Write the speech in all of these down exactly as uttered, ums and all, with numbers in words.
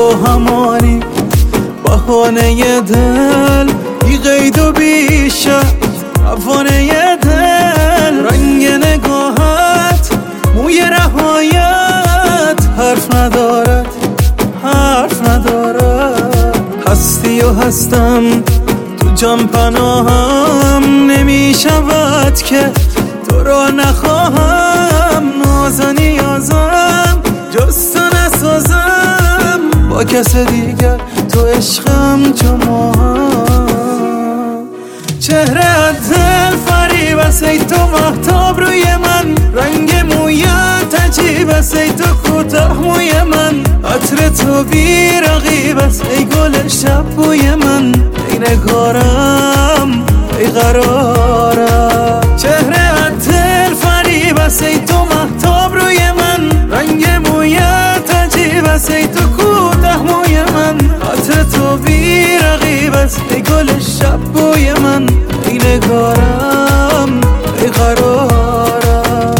با همانی بهانه دل بی قید و بی شرط افانه دل رنگ نگاهت موی رهایت حرف ندارد حرف ندارد هستی و هستم تو جان پناهم نمی شود که تو را نخواهم نازنی یازم جز تو نسازم با کس دیگر تو عشقم چو ماهم چهره دل فریب است ای تو مهتاب روی من رنگ مویت عجیب است ای تو کوتاه موی من عطر تو بی رقیب است ای گل شب بوی من ای نگارم ای قرارم چهره دل فریب است ای تو مهتاب روی من رنگ مویت عجیب است ای تو کوتاه موی من عطر تو بی رقیب است ای گل شب بوی من ای نگارم ای قرارم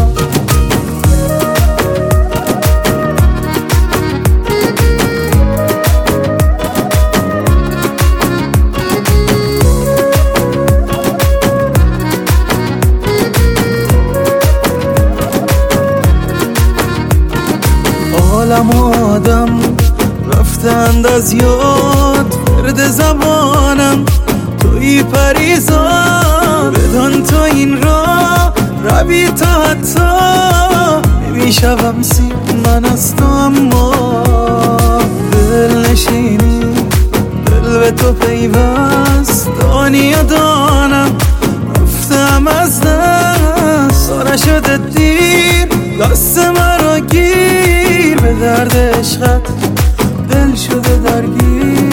عالم آدم رفتند از یاد فرد زبانم توی پریزاد بدان تو این را روی تا حتی نمیشوم سیر من از تو اما دل نشینی دل به تو پیوست دانی و دانم رفتم از دست ساره شده دیر دست مرا گیر به درد عشقت دل شده درگیر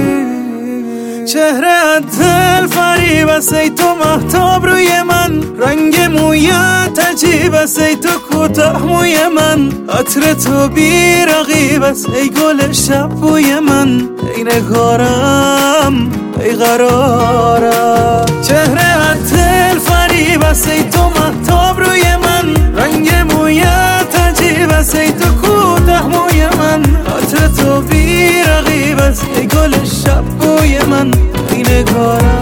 چهره دل فریب است ای تو مهتاب روی من رنگ مویت عجیب است ای تو کوتاه موی من عطر تو بی رقیب است ای گل شب بوی من ای نگارم ای قرارم چهره دل فریب است ای تو مهتاب روی من رنگ مویت عجیب است ای تو کوتاه موی من عطر تو بی رقیب است ای گل شب بوی من ای نگارم